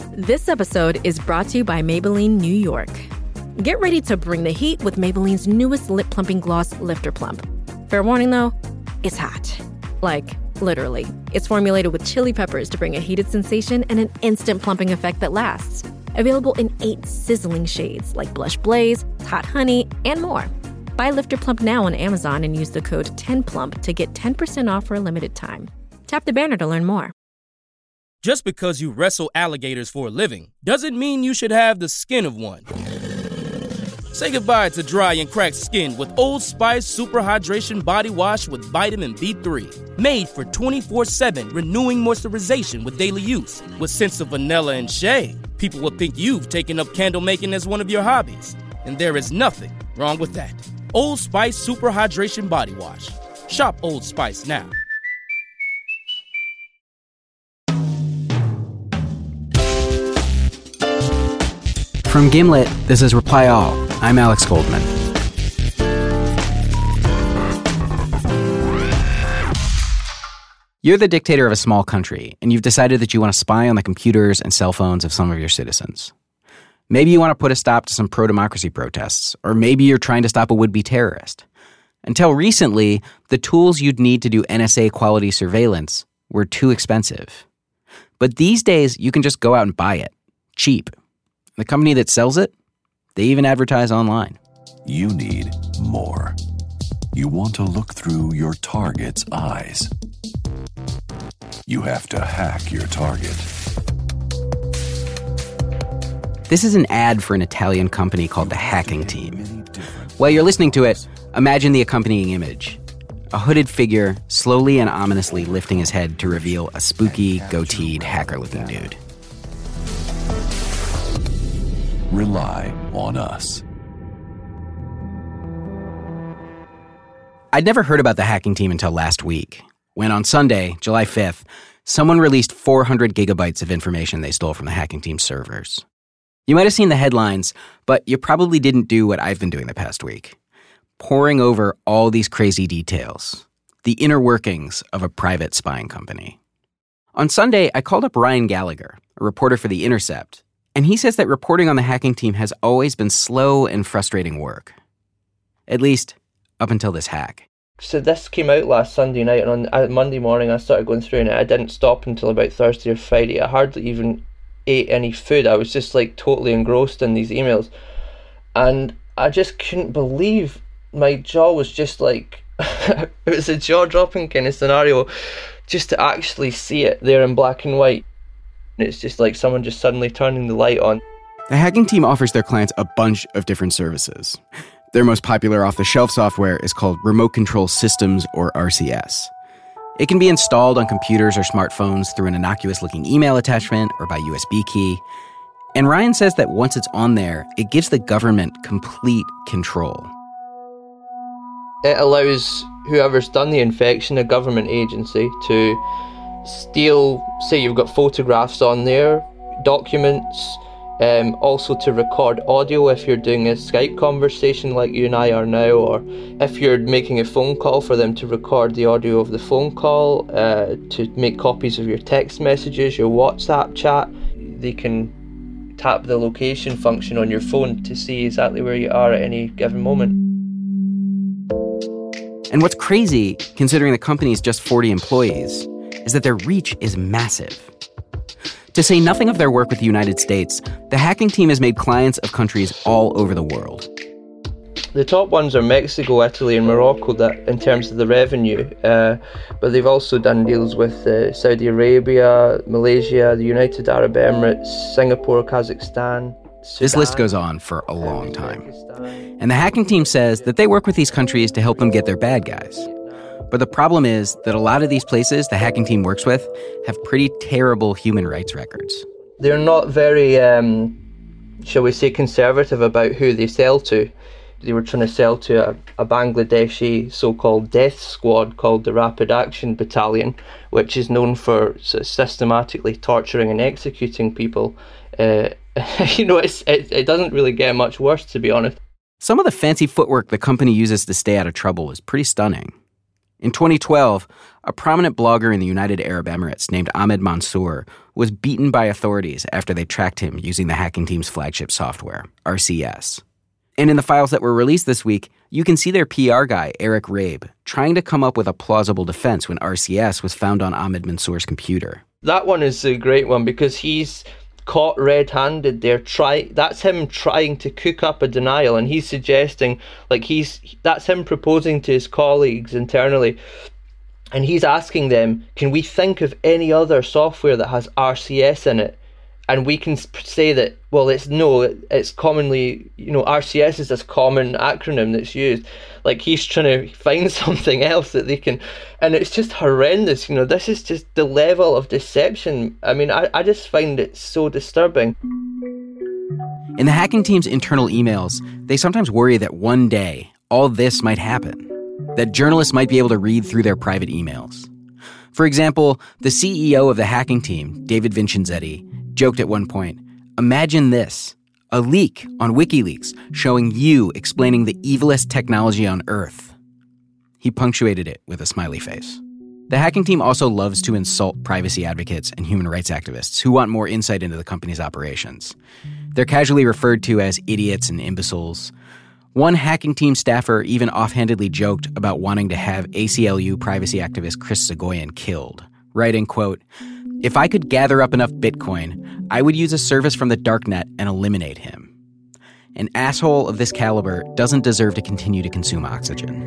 This episode is brought to you by Maybelline New York. Get ready to bring the heat with Maybelline's newest lip-plumping gloss, Lifter Plump. Fair warning, though, it's hot. Like, literally. It's formulated with chili peppers to bring a heated sensation and an instant plumping effect that lasts. Available in 8 sizzling shades like Blush Blaze, Hot Honey, and more. Buy Lifter Plump now on Amazon and use the code 10PLUMP to get 10% off for a limited time. Tap the banner to learn more. Just because you wrestle alligators for a living doesn't mean you should have the skin of one. Say goodbye to dry and cracked skin with Old Spice Super Hydration Body Wash with vitamin B3. Made for 24/7 renewing moisturization with daily use. With scents of vanilla and shea, people will think you've taken up candle making as one of your hobbies. And there is nothing wrong with that. Old Spice Super Hydration Body Wash. Shop Old Spice now. From Gimlet, this is Reply All. I'm Alex Goldman. You're the dictator of a small country, and you've decided that you want to spy on the computers and cell phones of some of your citizens. Maybe you want to put a stop to some pro-democracy protests, or maybe you're trying to stop a would-be terrorist. Until recently, the tools you'd need to do NSA-quality surveillance were too expensive. But these days, you can just go out and buy it. Cheap. The company that sells it, they even advertise online. You need more. You want to look through your target's eyes. You have to hack your target. This is an ad for an Italian company called the Hacking Team. While you're listening to it, imagine the accompanying image. A hooded figure slowly and ominously lifting his head to reveal a spooky, goateed, hacker-looking dude. Rely on us. I'd never heard about the Hacking Team until last week, when on Sunday, July 5th, someone released 400 gigabytes of information they stole from the Hacking Team servers. You might have seen the headlines, but you probably didn't do what I've been doing the past week. Poring over all these crazy details. The inner workings of a private spying company. On Sunday, I called up Ryan Gallagher, a reporter for The Intercept, and he says that reporting on the Hacking Team has always been slow and frustrating work. At least, up until this hack. So this came out last Sunday night, and on Monday morning I started going through it. I didn't stop until about Thursday or Friday. I hardly even ate any food. I was just totally engrossed in these emails. And I just couldn't believe, my jaw was just it was a jaw-dropping kind of scenario just to actually see it there in black and white. It's just like someone just suddenly turning the light on. The Hacking Team offers their clients a bunch of different services. Their most popular off-the-shelf software is called Remote Control Systems, or RCS. It can be installed on computers or smartphones through an innocuous-looking email attachment or by USB key. And Ryan says that once it's on there, it gives the government complete control. It allows whoever's done the infection, a government agency, to steal, say you've got photographs on there, documents, also to record audio if you're doing a Skype conversation like you and I are now, or if you're making a phone call, for them to record the audio of the phone call, to make copies of your text messages, your WhatsApp chat. They can tap the location function on your phone to see exactly where you are at any given moment. And what's crazy, considering the company is just 40 employees, is that their reach is massive. To say nothing of their work with the United States, the Hacking Team has made clients of countries all over the world. The top ones are Mexico, Italy and Morocco in terms of the revenue, but they've also done deals with Saudi Arabia, Malaysia, the United Arab Emirates, Singapore, Kazakhstan, Sudan. This list goes on for a long time. And the Hacking Team says that they work with these countries to help them get their bad guys. But the problem is that a lot of these places the Hacking Team works with have pretty terrible human rights records. They're not very, shall we say, conservative about who they sell to. They were trying to sell to a Bangladeshi so-called death squad called the Rapid Action Battalion, which is known for systematically torturing and executing people. It doesn't really get much worse, to be honest. Some of the fancy footwork the company uses to stay out of trouble is pretty stunning. In 2012, a prominent blogger in the United Arab Emirates named Ahmed Mansour was beaten by authorities after they tracked him using the hacking team's flagship software, RCS. And in the files that were released this week, you can see their PR guy, Eric Rabe, trying to come up with a plausible defense when RCS was found on Ahmed Mansour's computer. That one is a great one because he's caught red-handed there. That's him trying to cook up a denial, and he's suggesting, that's him proposing to his colleagues internally, and he's asking them, can we think of any other software that has RCS in it? And we can say that, well, it's commonly, RCS is this common acronym that's used. Like, he's trying to find something else that they can, and it's just horrendous. This is just the level of deception. I mean, I just find it so disturbing. In the hacking team's internal emails, they sometimes worry that one day all this might happen, that journalists might be able to read through their private emails. For example, the CEO of the hacking team, David Vincenzetti, joked at one point, imagine this, a leak on WikiLeaks showing you explaining the evilest technology on Earth. He punctuated it with a smiley face. The hacking team also loves to insult privacy advocates and human rights activists who want more insight into the company's operations. They're casually referred to as idiots and imbeciles. One hacking team staffer even offhandedly joked about wanting to have ACLU privacy activist Chris Soghoian killed, writing, quote, if I could gather up enough Bitcoin, I would use a service from the darknet and eliminate him. An asshole of this caliber doesn't deserve to continue to consume oxygen.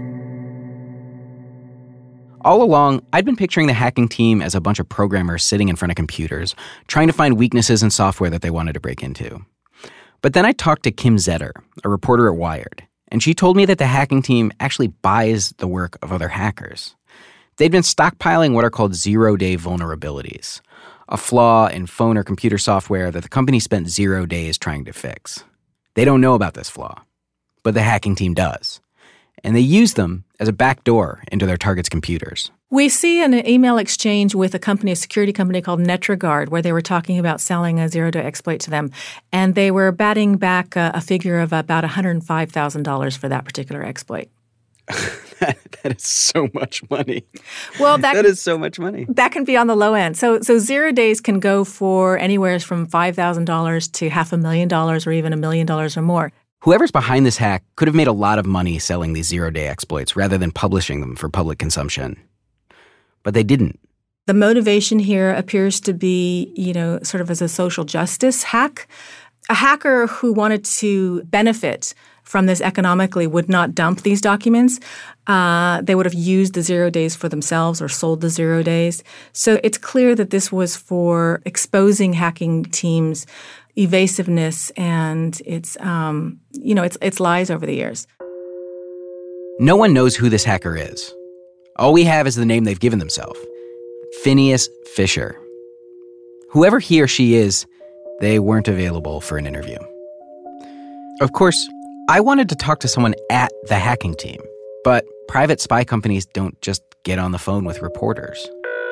All along, I'd been picturing the hacking team as a bunch of programmers sitting in front of computers, trying to find weaknesses in software that they wanted to break into. But then I talked to Kim Zetter, a reporter at Wired, and she told me that the hacking team actually buys the work of other hackers. They'd been stockpiling what are called zero-day vulnerabilities, a flaw in phone or computer software that the company spent 0 days trying to fix. They don't know about this flaw, but the hacking team does. And they use them as a backdoor into their targets' computers. We see an email exchange with a security company called NetraGuard, where they were talking about selling a zero-day exploit to them. And they were batting back a figure of about $105,000 for that particular exploit. That is so much money. Well, that is so much money. That can be on the low end. So 0 days can go for anywhere from $5,000 to $500,000 or even $1 million or more. Whoever's behind this hack could have made a lot of money selling these zero-day exploits rather than publishing them for public consumption. But they didn't. The motivation here appears to be, sort of as a social justice hack. A hacker who wanted to benefit from this economically would not dump these documents. They would have used the 0 days for themselves or sold the 0 days. So it's clear that this was for exposing hacking teams' evasiveness and its lies over the years. No one knows who this hacker is. All we have is the name they've given themselves, Phineas Fisher. Whoever he or she is, they weren't available for an interview. Of course, I wanted to talk to someone at the hacking team, but private spy companies don't just get on the phone with reporters.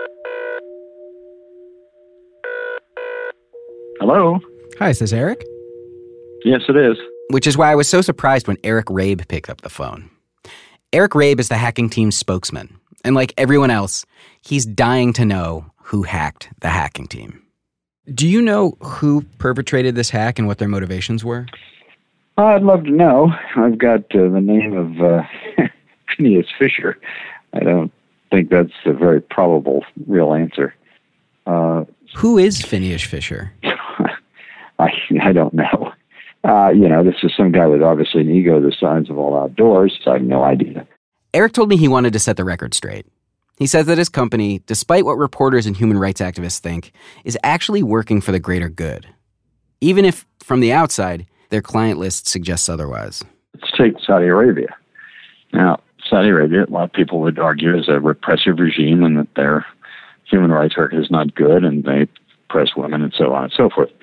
Hello? Hi, is this Eric? Yes, it is. Which is why I was so surprised when Eric Rabe picked up the phone. Eric Rabe is the hacking team's spokesman, and like everyone else, he's dying to know who hacked the hacking team. Do you know who perpetrated this hack and what their motivations were? I'd love to know. I've got the name of Phineas Fisher. I don't think that's a very probable real answer. Who is Phineas Fisher? I don't know. This is some guy with obviously an ego the size of all outdoors, so I have no idea. Eric told me he wanted to set the record straight. He says that his company, despite what reporters and human rights activists think, is actually working for the greater good. Even if, from the outside, their client list suggests otherwise. Let's take Saudi Arabia. Now, Saudi Arabia, a lot of people would argue, is a repressive regime and that their human rights record is not good and they oppress women and so on and so forth.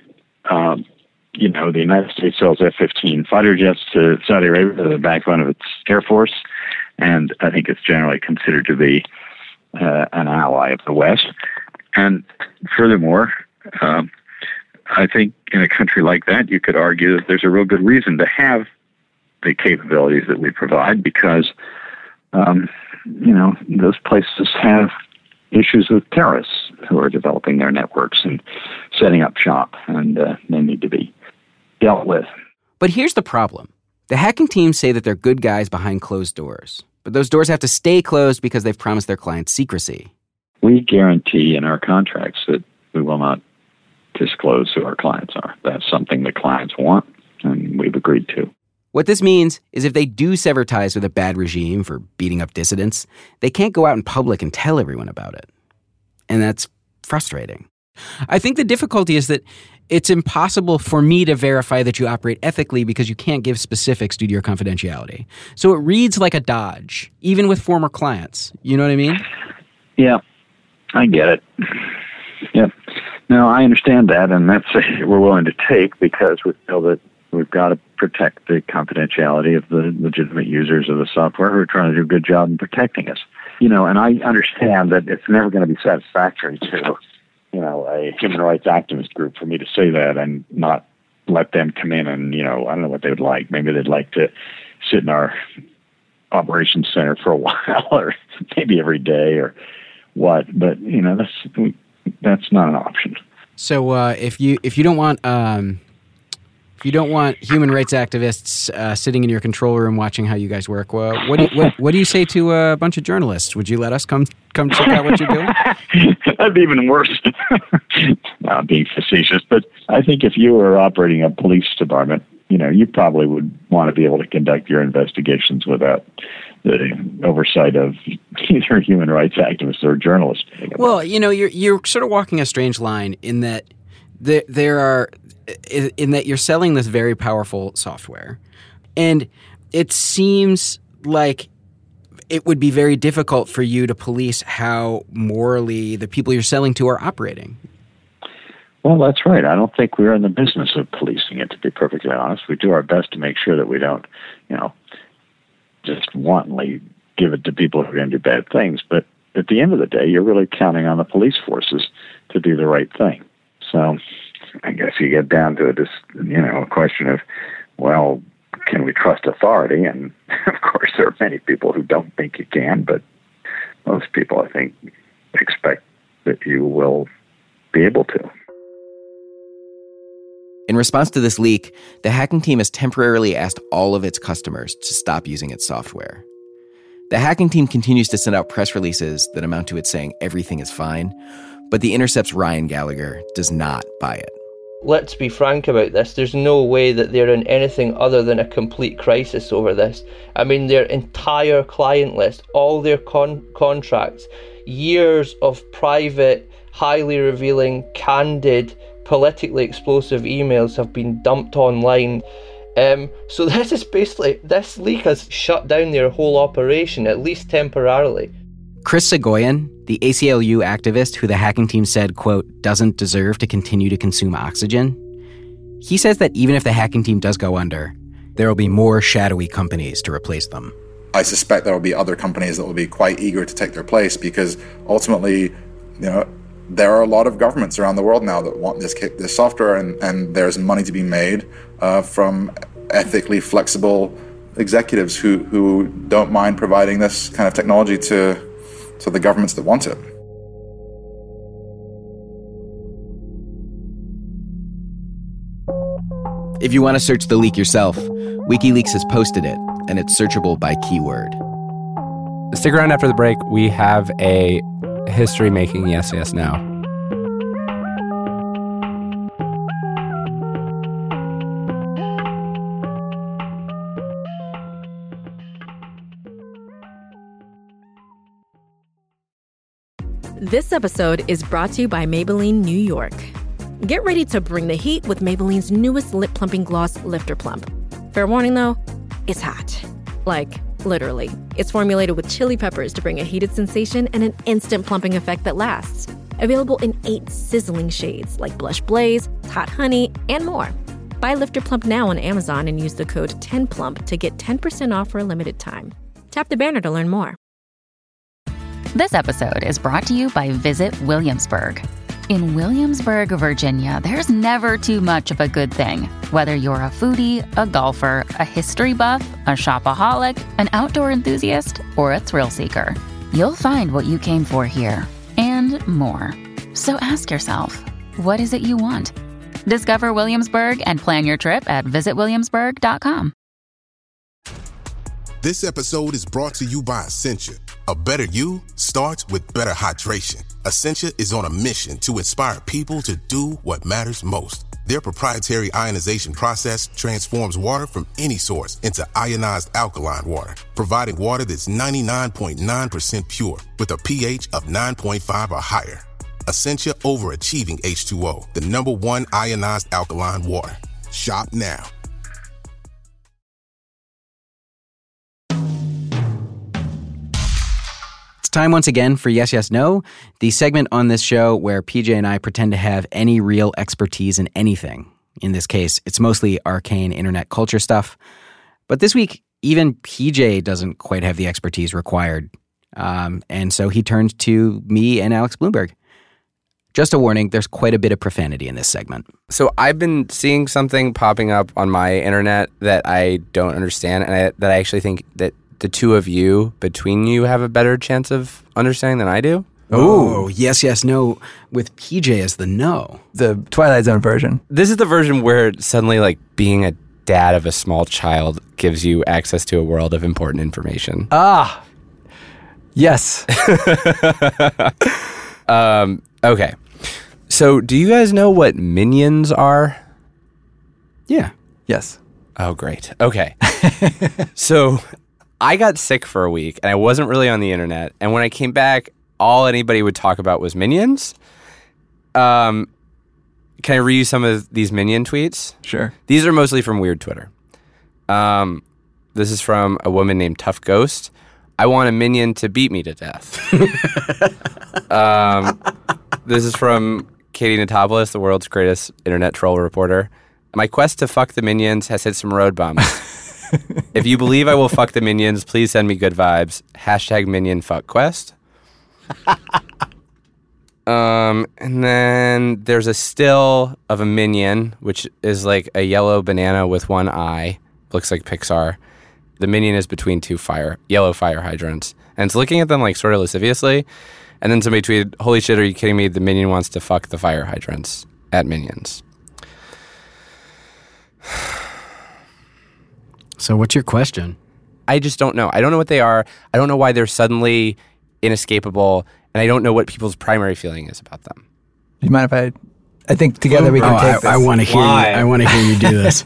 The United States sells F-15 fighter jets to Saudi Arabia, the backbone of its Air Force, and I think it's generally considered to be an ally of the West. And furthermore, I think in a country like that, you could argue that there's a real good reason to have the capabilities that we provide because those places have issues with terrorists who are developing their networks and setting up shop, and they need to be dealt with. But here's the problem. The hacking teams say that they're good guys behind closed doors, but those doors have to stay closed because they've promised their clients secrecy. We guarantee in our contracts that we will not disclose who our clients are. That's something the clients want, and we've agreed to. What this means is if they do sever ties with a bad regime for beating up dissidents, they can't go out in public and tell everyone about it. And that's frustrating. I think the difficulty is that it's impossible for me to verify that you operate ethically because you can't give specifics due to your confidentiality. So it reads like a dodge, even with former clients. You know what I mean? Yeah, I get it. Yep. No, I understand that, and that's we're willing to take because we feel that we've got to protect the confidentiality of the legitimate users of the software who are trying to do a good job in protecting us. And I understand that it's never going to be satisfactory to, a human rights activist group for me to say that and not let them come in and, I don't know what they would like. Maybe they'd like to sit in our operations center for a while or maybe every day or what. But, that's not an option. So if you don't want human rights activists sitting in your control room watching how you guys work, what do you say to a bunch of journalists? Would you let us come check out what you're doing? That'd be even worse. Not being facetious, but I think if you were operating a police department, you probably would want to be able to conduct your investigations without the oversight of either human rights activists or journalists. Well, you're sort of walking a strange line in that in that you're selling this very powerful software. And it seems like it would be very difficult for you to police how morally the people you're selling to are operating. Well, that's right. I don't think we're in the business of policing it, to be perfectly honest. We do our best to make sure that we don't, just wantonly give it to people who are going to do bad things. But at the end of the day, you're really counting on the police forces to do the right thing. So I guess you get down to it as, a question of, well, can we trust authority? And of course, there are many people who don't think you can, but most people, I think, expect that you will be able to. In response to this leak, the hacking team has temporarily asked all of its customers to stop using its software. The hacking team continues to send out press releases that amount to it saying everything is fine, but The Intercept's Ryan Gallagher does not buy it. Let's be frank about this. There's no way that they're in anything other than a complete crisis over this. I mean, their entire client list, all their contracts, years of private, highly revealing, candid, politically explosive emails have been dumped online. So this leak has shut down their whole operation, at least temporarily. Chris Soghoian, the ACLU activist who the hacking team said, quote, doesn't deserve to continue to consume oxygen, he says that even if the hacking team does go under, there will be more shadowy companies to replace them. I suspect there will be other companies that will be quite eager to take their place because ultimately, there are a lot of governments around the world now that want this software, and there's money to be made from ethically flexible executives who don't mind providing this kind of technology to the governments that want it. If you want to search the leak yourself, WikiLeaks has posted it, and it's searchable by keyword. Stick around after the break. We have a history-making Yes, Yes, Now. This episode is brought to you by Maybelline New York. Get ready to bring the heat with Maybelline's newest lip plumping gloss, Lifter Plump. Fair warning though, it's hot. Like, literally. It's formulated with chili peppers to bring a heated sensation and an instant plumping effect that lasts. Available in 8 sizzling shades like Blush Blaze, Hot Honey, and more. Buy Lifter Plump now on Amazon and use the code 10PLUMP to get 10% off for a limited time. Tap the banner to learn more. This episode is brought to you by Visit Williamsburg. In Williamsburg, Virginia, there's never too much of a good thing. Whether you're a foodie, a golfer, a history buff, a shopaholic, an outdoor enthusiast, or a thrill seeker, you'll find what you came for here and more. So ask yourself, what is it you want? Discover Williamsburg and plan your trip at visitwilliamsburg.com. This episode is brought to you by Essentia. A better you starts with better hydration. Essentia is on a mission to inspire people to do what matters most. Their proprietary ionization process transforms water from any source into ionized alkaline water, providing water that's 99.9% pure with a pH of 9.5 or higher. Essentia Overachieving H2O, the #1 ionized alkaline water. Shop now. It's time once again for Yes, Yes, No, the segment on this show where PJ and I pretend to have any real expertise in anything. In this case, it's mostly arcane internet culture stuff. But this week, even PJ doesn't quite have the expertise required. And so he turned to me and Alex Blumberg. Just a warning, there's quite a bit of profanity in this segment. So I've been seeing something popping up on my internet that I don't understand, and that I actually think that the two of you, between you, have a better chance of understanding than I do. Oh, Yes, Yes, No, with PJ as the no. The Twilight Zone version. This is the version where suddenly, like, being a dad of a small child gives you access to a world of important information. Ah, yes. Okay. So, do you guys know what minions are? Yeah. Yes. Oh, great. Okay. So, I got sick for a week, and I wasn't really on the internet. And when I came back, all anybody would talk about was minions. Can I read you some of these minion tweets? Sure. These are mostly from Weird Twitter. This is from a woman named Tough Ghost. I want a minion to beat me to death. This is from Katie Notopoulos, the world's greatest internet troll reporter. My quest to fuck the minions has hit some road bumps. If you believe I will fuck the minions, please send me good vibes. #MinionFuckQuest. And then there's a still of a minion, which is like a yellow banana with one eye. Looks like Pixar. The minion is between two yellow fire hydrants. And it's looking at them like sort of lasciviously. And then somebody tweeted, holy shit, are you kidding me? The minion wants to fuck the fire hydrants at Minions. So what's your question? I just don't know. I don't know what they are. I don't know why they're suddenly inescapable. And I don't know what people's primary feeling is about them. Do you mind if I think together we can take this. I want to hear I want to hear you do this.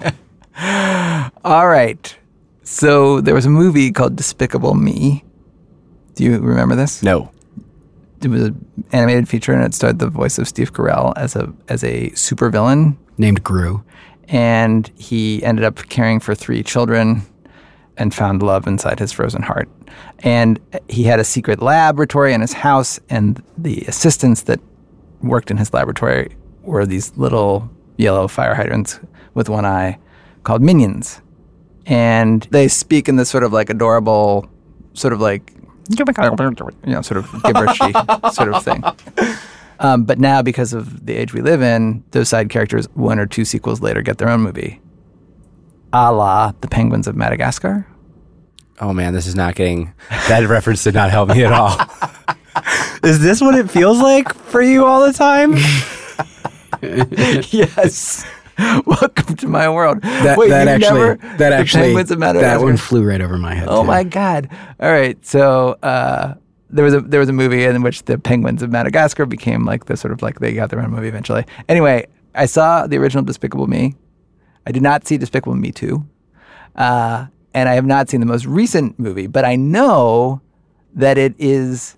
All right. So there was a movie called Despicable Me. Do you remember this? No. It was an animated feature, and it starred the voice of Steve Carell as a supervillain named Gru. And he ended up caring for 3 children and found love inside his frozen heart. And he had a secret laboratory in his house, and the assistants that worked in his laboratory were these little yellow fire hydrants with one eye called minions. And they speak in this sort of like adorable, sort of like, sort of gibberishy sort of thing. But now, because of the age we live in, those side characters, 1 or 2 sequels later, get their own movie. A la The Penguins of Madagascar. Oh man, this is not getting... That reference did not help me at all. Is this what it feels like for you all the time? Yes. Welcome to my world. That one flew right over my head. Oh my God. All right. So there was a movie in which the Penguins of Madagascar became like the sort of like they got their own movie eventually. Anyway, I saw the original Despicable Me. I did not see Despicable Me 2. And I have not seen the most recent movie, but I know that it is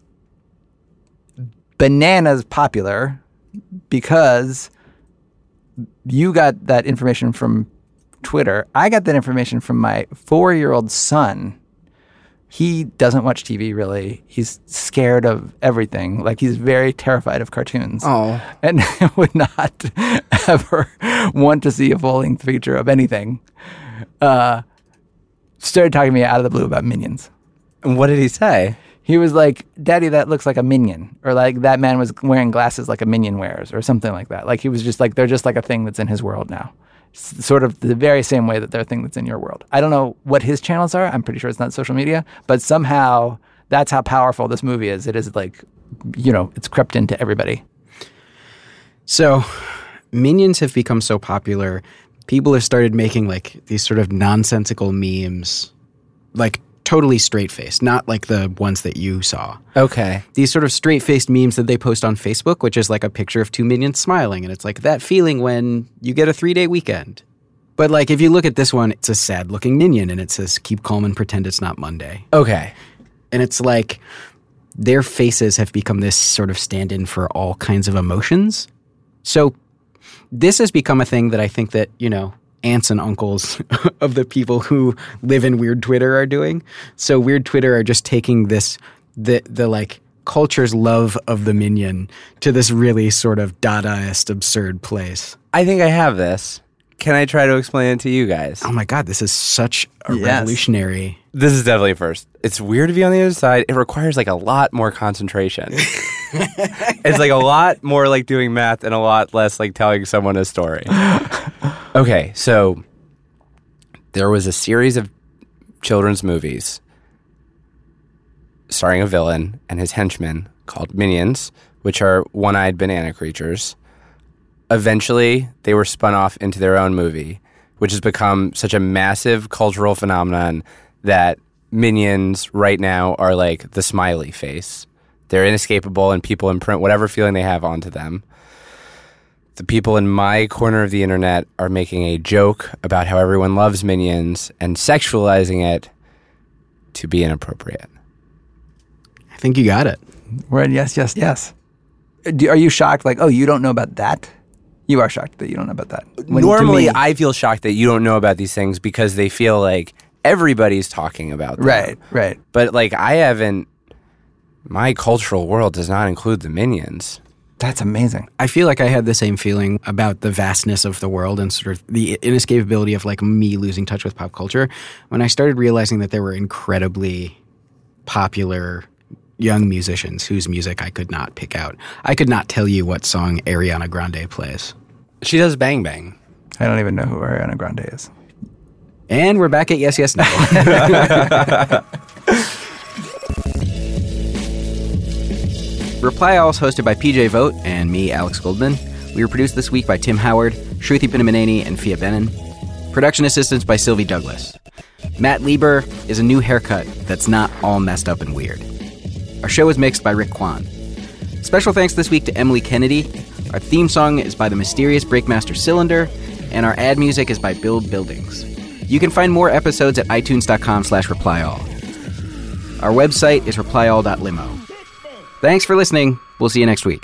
bananas popular because you got that information from Twitter. I got that information from my 4-year-old son. He doesn't watch TV, really. He's scared of everything. Like, he's very terrified of cartoons. Oh. And would not ever want to see a full-length feature of anything. Started talking to me out of the blue about Minions. And what did he say? He was like, Daddy, that looks like a minion. Or like, that man was wearing glasses like a minion wears, or something like that. Like, he was just like, they're just like a thing that's in his world now. Sort of the very same way that they're a thing that's in your world. I don't know what his channels are. I'm pretty sure it's not social media. But somehow, that's how powerful this movie is. It is like, it's crept into everybody. So, Minions have become so popular. People have started making like these sort of nonsensical memes, like totally straight-faced, not like the ones that you saw. Okay. These sort of straight-faced memes that they post on Facebook, which is like a picture of two minions smiling, and it's like that feeling when you get a 3-day weekend. But like if you look at this one, it's a sad-looking minion, and it says, keep calm and pretend it's not Monday. Okay. And it's like their faces have become this sort of stand-in for all kinds of emotions. So this has become a thing that I think that, aunts and uncles of the people who live in Weird Twitter are doing. So Weird Twitter are just taking this, the like culture's love of the minion to this really sort of Dadaist, absurd place. I think I have this. Can I try to explain it to you guys? Oh my God, this is such a revolutionary. This is definitely first. It's weird to be on the other side. It requires like a lot more concentration. It's like a lot more like doing math and a lot less like telling someone a story. Okay, so there was a series of children's movies starring a villain and his henchmen called Minions, which are one-eyed banana creatures. Eventually, they were spun off into their own movie, which has become such a massive cultural phenomenon that Minions right now are like the smiley face. They're inescapable, and people imprint whatever feeling they have onto them. The people in my corner of the internet are making a joke about how everyone loves Minions and sexualizing it to be inappropriate. I think you got it. Right, yes. Are you shocked, like, oh, you don't know about that? You are shocked that you don't know about that. Normally, I feel shocked that you don't know about these things because they feel like everybody's talking about them. Right. But, like, my cultural world does not include the Minions. That's amazing. I feel like I had the same feeling about the vastness of the world and sort of the inescapability of like me losing touch with pop culture when I started realizing that there were incredibly popular young musicians whose music I could not pick out. I could not tell you what song Ariana Grande plays. She does Bang Bang. I don't even know who Ariana Grande is. And we're back at Yes, Yes, No. Reply All is hosted by PJ Vogt and me, Alex Goldman. We were produced this week by Tim Howard, Shruti Pinamaneni, and Fia Benin. Production assistance by Sylvie Douglas. Matt Lieber is a new haircut that's not all messed up and weird. Our show is mixed by Rick Kwan. Special thanks this week to Emily Kennedy. Our theme song is by the mysterious Breakmaster Cylinder, and our ad music is by Build Buildings. You can find more episodes at itunes.com/replyall. Our website is replyall.limo. Thanks for listening. We'll see you next week.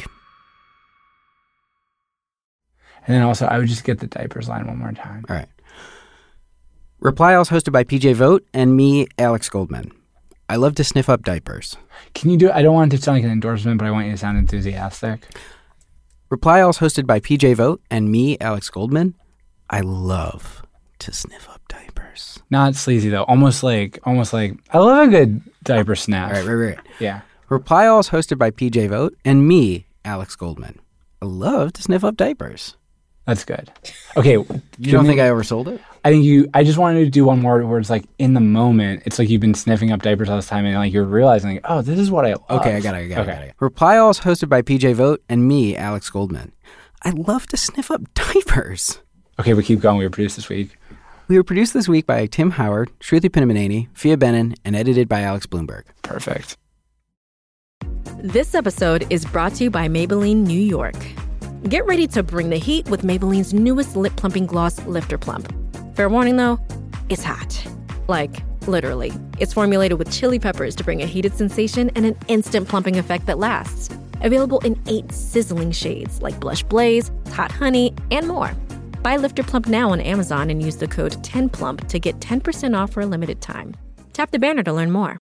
And then also, I would just get the diapers line one more time. All right. Reply All is hosted by PJ Vogt and me, Alex Goldman. I love to sniff up diapers. Can you do it? I don't want it to sound like an endorsement, but I want you to sound enthusiastic. Reply All is hosted by PJ Vogt and me, Alex Goldman. I love to sniff up diapers. Not sleazy, though. Almost like, I love a good diaper sniff. Right. Yeah. Reply All is hosted by PJ Vogt and me, Alex Goldman. I love to sniff up diapers. That's good. Okay. You don't think I oversold it? I just wanted to do one more where it's like in the moment, it's like you've been sniffing up diapers all this time and like you're realizing, like, oh, this is what I love. Okay, I got it. Reply All is hosted by PJ Vogt and me, Alex Goldman. I love to sniff up diapers. Okay, we keep going. We were produced this week. We were produced this week by Tim Howard, Shruti Pinamaneni, Fia Benin, and edited by Alex Bloomberg. Perfect. This episode is brought to you by Maybelline New York. Get ready to bring the heat with Maybelline's newest lip plumping gloss, Lifter Plump. Fair warning though, it's hot. Like, literally. It's formulated with chili peppers to bring a heated sensation and an instant plumping effect that lasts. Available in 8 sizzling shades like Blush Blaze, Hot Honey, and more. Buy Lifter Plump now on Amazon and use the code 10PLUMP to get 10% off for a limited time. Tap the banner to learn more.